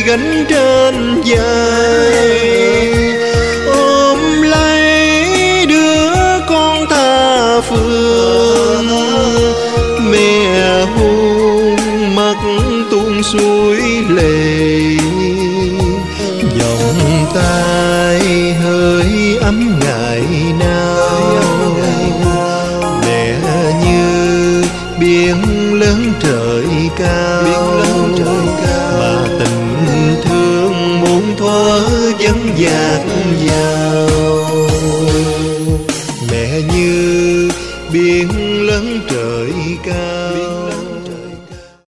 gánh trên vai, ôm lấy đứa con tha phương. Mẹ hôn mắt tuôn suối lệ, vòng tay hơi ấm ngày nào. Mẹ như biển lớn trời cao, mà tình thương muôn thuở vẫn vàng.